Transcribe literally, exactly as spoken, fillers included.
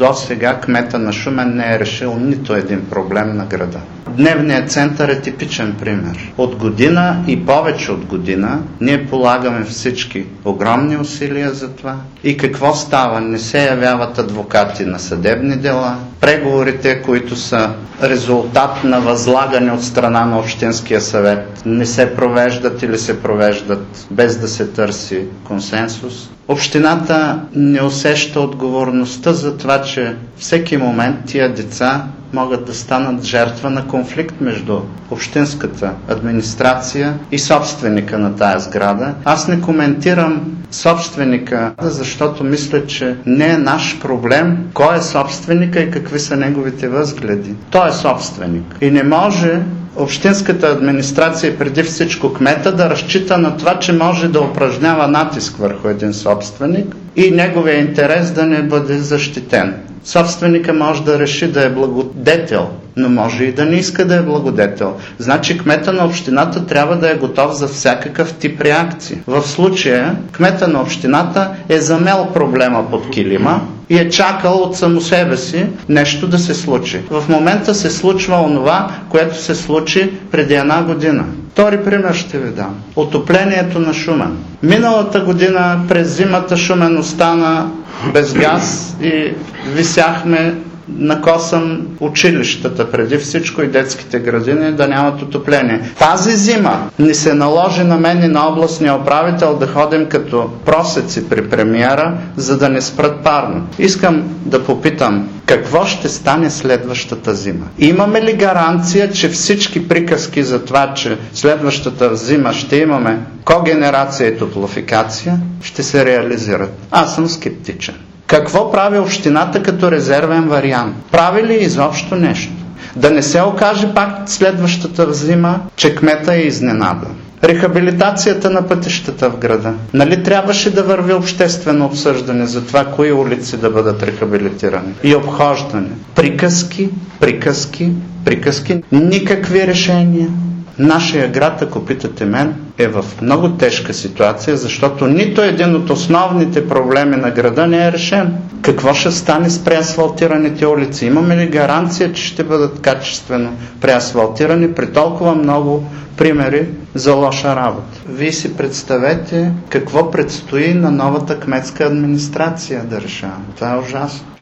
До сега кмета на Шумен не е решил нито един проблем на града. Дневният център е типичен пример. От година и повече от година ние полагаме всички огромни усилия за това. И какво става? Не се явяват адвокати на съдебни дела. Преговорите, които са резултат на възлагане от страна на Общинския съвет, не се провеждат или се провеждат без да се търси консенсус. Общината не усеща отговорността за това, че всеки момент тия деца могат да станат жертва на конфликт между общинската администрация и собственика на тая сграда. Аз не коментирам собственика, защото мисля, че не е наш проблем кой е собственика и какви са неговите възгледи. Той е собственик. И не може общинската администрация и преди всичко кмета да разчита на това, че може да упражнява натиск върху един собственик и неговия интерес да не бъде защитен. Собственика може да реши да е благодетел, но може и да не иска да е благодетел. Значи кмета на общината трябва да е готов за всякакъв тип реакции. В случая кмета на общината е замел проблема под килима и е чакал от само себе си нещо да се случи. В момента се случва онова, което се случи преди една година. Втори пример ще ви дам. Отоплението на Шумен. Миналата година през зимата Шумен остана без газ и висяхме на косъм училищата, преди всичко и детските градини, да нямат отопление. Тази зима ни се наложи на мен и на областния управител да ходим като просеци при премиера, за да не спрат парно. Искам да попитам, какво ще стане следващата зима? Имаме ли гаранция, че всички приказки за това, че следващата зима ще имаме когенерация и топлофикация, ще се реализират? Аз съм скептичен. Какво прави общината като резервен вариант? Прави ли изобщо нещо? Да не се окаже пак следващата зима, че кмета е изненада. Рехабилитацията на пътищата в града. Нали трябваше да върви обществено обсъждане за това, кои улици да бъдат рехабилитирани? И обхождане. Приказки, приказки, приказки. Никакви решения. Нашия град, ако питате мен, е в много тежка ситуация, защото нито един от основните проблеми на града не е решен. Какво ще стане с преасфалтираните улици? Имаме ли гаранция, че ще бъдат качествено преасфалтирани при толкова много примери за лоша работа? Вие си представете какво предстои на новата кметска администрация да решава. Това е ужасно.